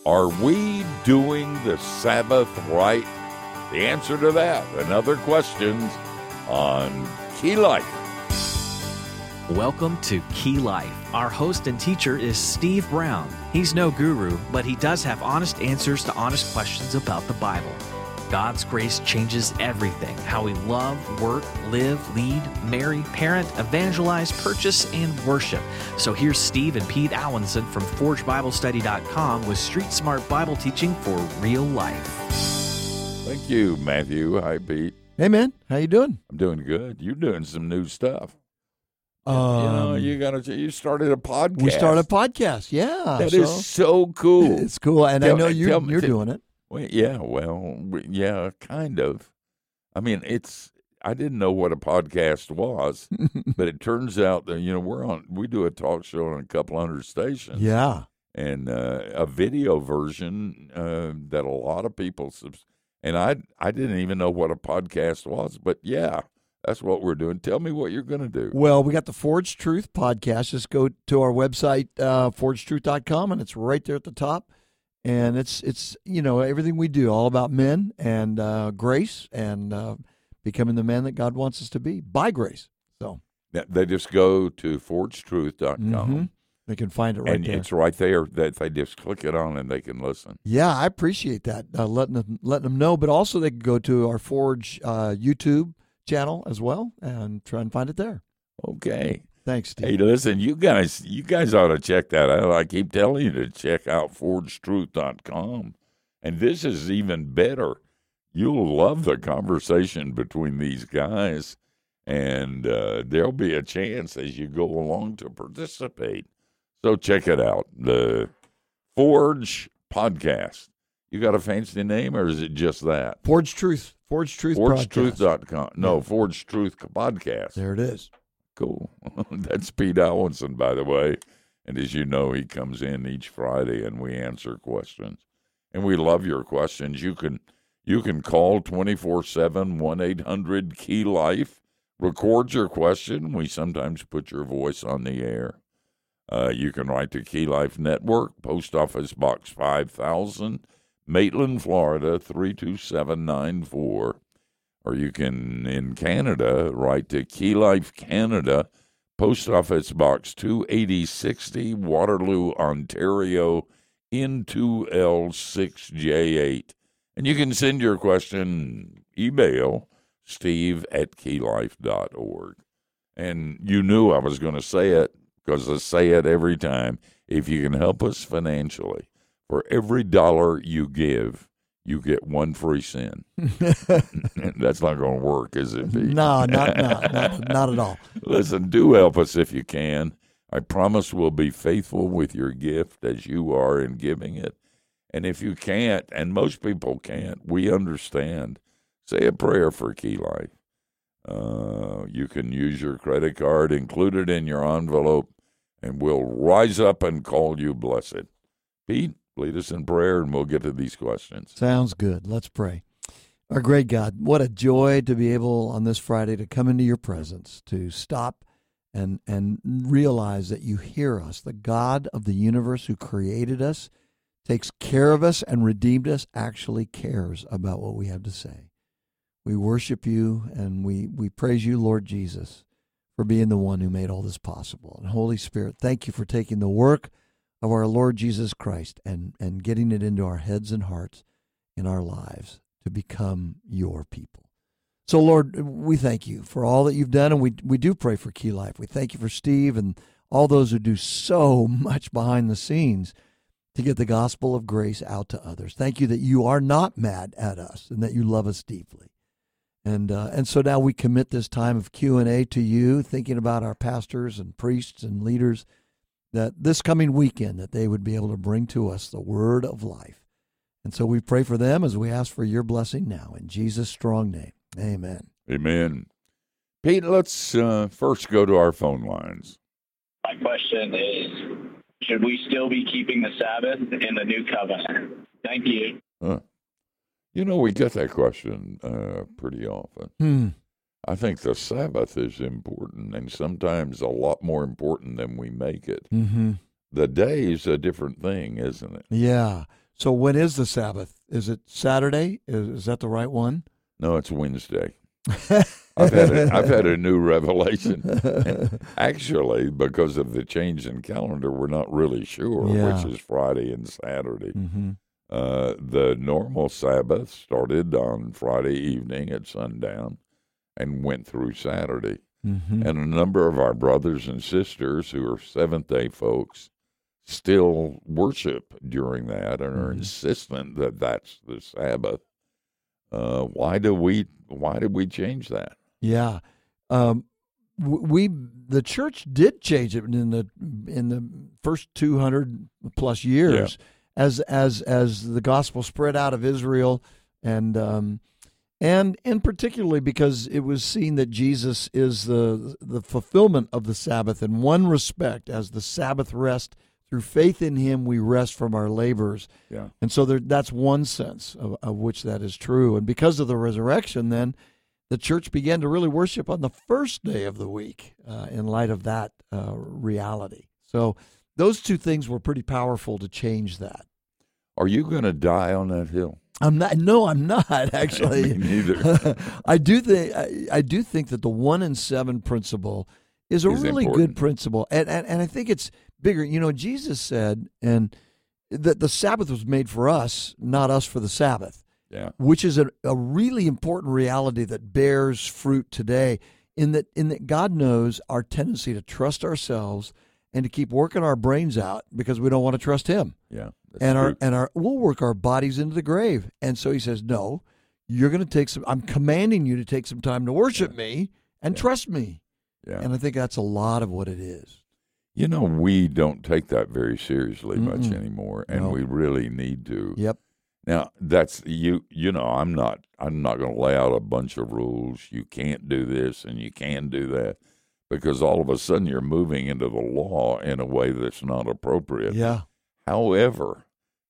Are we doing the Sabbath right? The answer to that and other questions on Key Life. Welcome to Key Life. Our host and teacher is Steve Brown. He's no guru, but he does have honest answers to honest questions about the Bible. God's grace changes everything: how we love, work, live, lead, marry, parent, evangelize, purchase, and worship. So here's Steve and Pete Allenson from ForgeBibleStudy.com with street smart Bible teaching for real life. Thank you, Matthew. Hi, Pete. Hey, man. How you doing? I'm doing good. You're doing some new stuff. You started a podcast. We started a podcast, yeah. That is so cool. It's cool, and I know you're doing it. Well, kind of. I mean, I didn't know what a podcast was, but it turns out that, we do a talk show on a couple hundred stations. Yeah. And a video version that a lot of people, and I didn't even know what a podcast was, but yeah. That's what we're doing. Tell me what you're going to do. Well, we got the Forged Truth podcast. Just go to our website, forgedtruth.com, and it's right there at the top. And it's everything we do, all about men and grace and becoming the man that God wants us to be by grace. So they just go to forgedtruth.com. Mm-hmm. They can find it right there. And it's right there that they just click it on and they can listen. Yeah, I appreciate that, letting them know. But also they can go to our Forge YouTube channel as well and try and find it there. Okay. Thanks, Steve. Hey, listen, you guys ought to check that out. I keep telling you to check out forgedtruth.com. And this is even better. You'll love the conversation between these guys, and there'll be a chance as you go along to participate. So check it out. The Forge Podcast. You got a fancy name, or is it just that? Forged Truth. Forged Truth ForgedTruth.com. No, Forged Truth Podcast. There it is. Cool. That's Pete Allenson, by the way. And as you know, he comes in each Friday and we answer questions. And we love your questions. You can call 24/7, 1-800-KEY-LIFE. Record your question. We sometimes put your voice on the air. You can write to Key Life Network, Post Office Box 5000, Maitland, Florida, 32794. Or you can, in Canada, write to Key Life Canada, Post Office Box 28060, Waterloo, Ontario, N2L6J8. And you can send your question, email, steve@keylife.org. And you knew I was going to say it, because I say it every time. If you can help us financially, for every $1 you give, you get one free sin. That's not going to work, is it, Pete? No, not at all. Listen, do help us if you can. I promise we'll be faithful with your gift as you are in giving it. And if you can't, and most people can't, we understand. Say a prayer for Key Life. You can use your credit card, include it in your envelope, and we'll rise up and call you blessed. Pete, lead us in prayer, and we'll get to these questions. Sounds good. Let's pray. Our great God, what a joy to be able on this Friday to come into your presence, to stop and realize that you hear us. The God of the universe who created us, takes care of us, and redeemed us, actually cares about what we have to say. We worship you, and we praise you, Lord Jesus, for being the one who made all this possible. And Holy Spirit, thank you for taking the work of our Lord Jesus Christ and getting it into our heads and hearts in our lives to become your people. So, Lord, we thank you for all that you've done, and we do pray for Key Life. We thank you for Steve and all those who do so much behind the scenes to get the gospel of grace out to others. Thank you that you are not mad at us and that you love us deeply. And so now we commit this time of Q&A to you, thinking about our pastors and priests and leaders, that this coming weekend that they would be able to bring to us the word of life. And so we pray for them as we ask for your blessing now. In Jesus' strong name, amen. Amen. Pete, let's first go to our phone lines. My question is, should we still be keeping the Sabbath in the new covenant? Thank you. We get that question pretty often. I think the Sabbath is important, and sometimes a lot more important than we make it. Mm-hmm. The day is a different thing, isn't it? Yeah. So when is the Sabbath? Is it Saturday? Is that the right one? No, it's Wednesday. I've had a new revelation. Actually, because of the change in calendar, we're not really sure which is Friday and Saturday. Mm-hmm. The normal Sabbath started on Friday evening at sundown and went through Saturday. Mm-hmm. And a number of our brothers and sisters who are Seventh-day folks still worship during that and are insistent that that's the Sabbath. Why did we change that? Yeah, the church did change it in the first 200 plus years as the gospel spread out of Israel, and particularly because it was seen that Jesus is the fulfillment of the Sabbath in one respect, as the Sabbath rest. Through faith in him, we rest from our labors. Yeah. And so that's one sense of which that is true. And because of the resurrection, then, the church began to really worship on the first day of the week in light of that reality. So those two things were pretty powerful to change that. Are you going to die on that hill? I'm not. No, I'm not, actually. Me neither. I do think that the 1 and 7 principle is a really important. good principle. And I think it's bigger. You know, Jesus said, and that the Sabbath was made for us, not us for the Sabbath. Yeah. Which is a really important reality that bears fruit today, in that God knows our tendency to trust ourselves and to keep working our brains out because we don't want to trust him. Yeah. We'll work our bodies into the grave. And so he says, no, you're going to I'm commanding you to take some time to worship me and trust me. Yeah. And I think that's a lot of what it is. You know, we don't take that very seriously much anymore, and we really need to. Yep. Now, that's you know, I'm not going to lay out a bunch of rules. You can't do this and you can do that, because all of a sudden you're moving into the law in a way that's not appropriate. Yeah. However,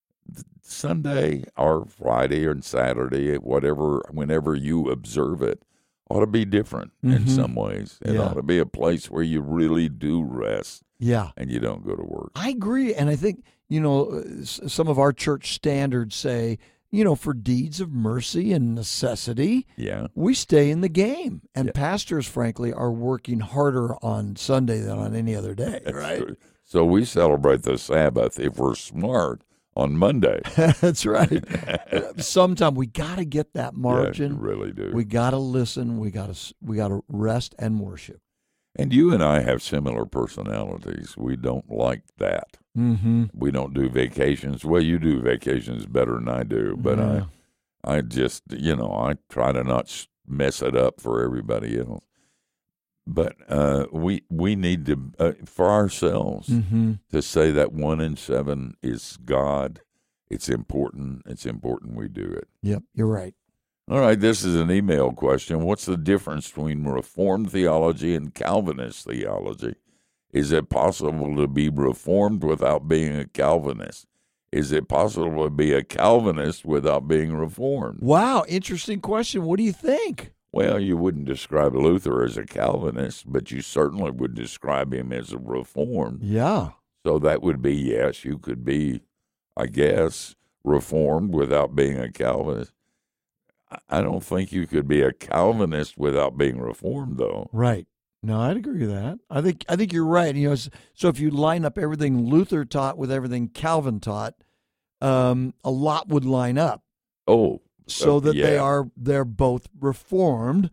Sunday or Friday or Saturday, whenever you observe it, ought to be different in some ways. It ought to be a place where you really do rest. Yeah. And you don't go to work. I agree. And I think, you know, some of our church standards say, you know, for deeds of mercy and necessity, we stay in the game. And pastors, frankly, are working harder on Sunday than on any other day, That's right? true. So we celebrate the Sabbath, if we're smart, on Monday. That's right. Sometime we got to get that margin. Yeah, you really do. We got to listen. We got to rest and worship. And you and I have similar personalities. We don't like that. Mm-hmm. We don't do vacations. Well, you do vacations better than I do, but I just, you know, I try to not mess it up for everybody else. But we need to, for ourselves, to say that 1 and 7 is God. It's important. It's important we do it. Yep, you're right. All right, this is an email question. What's the difference between Reformed theology and Calvinist theology? Is it possible to be Reformed without being a Calvinist? Is it possible to be a Calvinist without being Reformed? Wow, interesting question. What do you think? Well, you wouldn't describe Luther as a Calvinist, but you certainly would describe him as a Reformed. Yeah. So that would be, yes, you could be, I guess, Reformed without being a Calvinist. I don't think you could be a Calvinist without being Reformed, though. Right. No, I'd agree with that. I think you're right. You know, so if you line up everything Luther taught with everything Calvin taught, a lot would line up. Oh, so that they're both Reformed,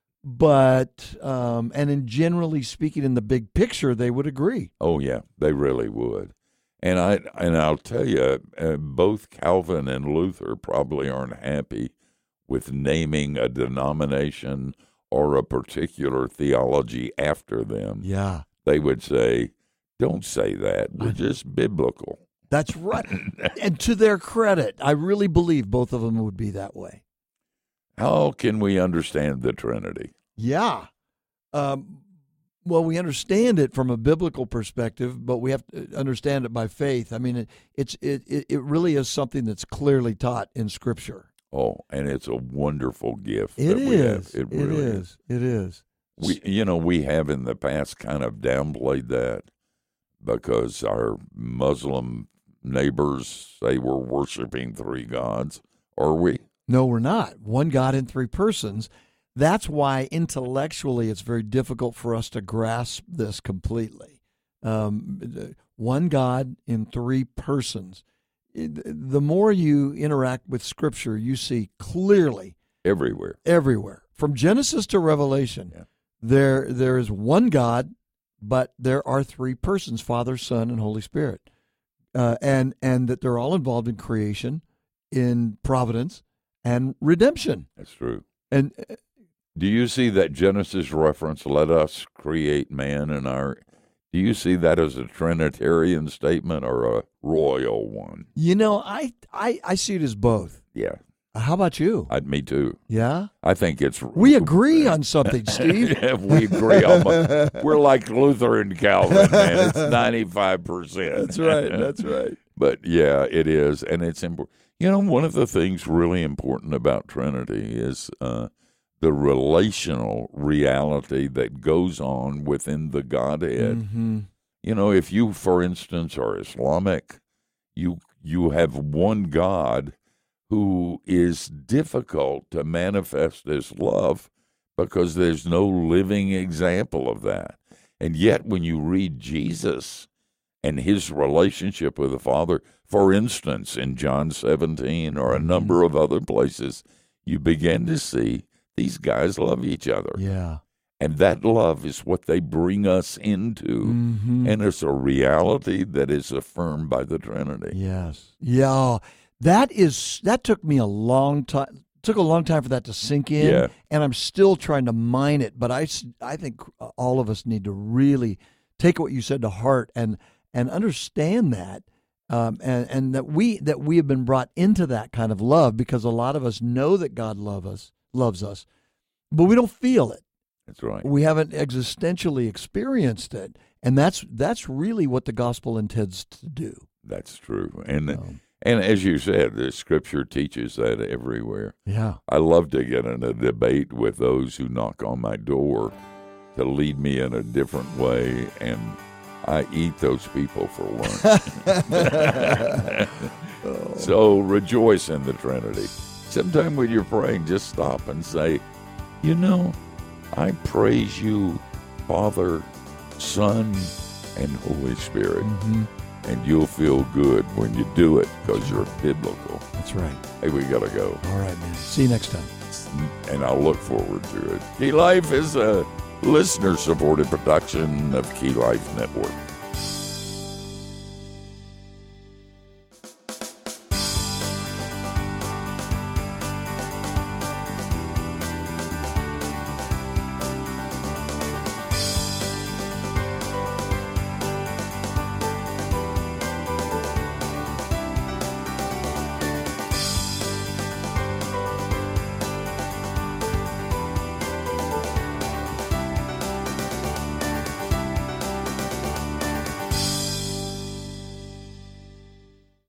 but and in generally speaking, in the big picture, they would agree. Oh yeah, they really would. And I'll tell you, both Calvin and Luther probably aren't happy with naming a denomination or a particular theology after them. Yeah. They would say, don't say that. We're just biblical. That's right. And to their credit, I really believe both of them would be that way. How can we understand the Trinity? Yeah. Well, we understand it from a biblical perspective, but we have to understand it by faith. I mean, it really is something that's clearly taught in Scripture. Oh, and it's a wonderful gift. It that is. We have. It really is. It is. We have in the past kind of downplayed that because our Muslim neighbors say we're worshiping three gods, are we? No, we're not. One God in three persons. That's why intellectually it's very difficult for us to grasp this completely. One God in three persons. The more you interact with Scripture, you see clearly everywhere. From Genesis to Revelation, there is one God, but there are three persons, Father, Son, and Holy Spirit. And that they're all involved in creation, in providence, and redemption. That's true. And do you see that Genesis reference, let us create man in our... Do you see that as a Trinitarian statement or a royal one? You know, I see it as both. Yeah. How about you? Me too. Yeah? I think it's... We agree on something, Steve. Yeah, we agree. We're like Luther and Calvin, man. It's 95%. That's right. But, yeah, it is, and it's important. You know, one of the things really important about Trinity is the relational reality that goes on within the Godhead. Mm-hmm. You know, if you, for instance, are Islamic, you have one God who is difficult to manifest as love because there's no living example of that. And yet when you read Jesus and his relationship with the Father, for instance, in John 17 or a number of other places, you begin to see these guys love each other. Yeah. And that love is what they bring us into. Mm-hmm. And it's a reality that is affirmed by the Trinity. Yes. Yeah. That took me a long time. Took a long time for that to sink in, and I'm still trying to mine it. But I think all of us need to really take what you said to heart and understand that, and that we have been brought into that kind of love because a lot of us know that God loves us, but we don't feel it. That's right. We haven't existentially experienced it, and that's really what the gospel intends to do. That's true, and as you said, the Scripture teaches that everywhere. Yeah. I love to get in a debate with those who knock on my door to lead me in a different way, and I eat those people for lunch. So rejoice in the Trinity. Sometime when you're praying, just stop and say, you know, I praise you, Father, Son, and Holy Spirit. Mm-hmm. And you'll feel good when you do it because you're biblical. That's right. Hey, we got to go. All right, man. See you next time. And I'll look forward to it. Key Life is a listener-supported production of Key Life Network.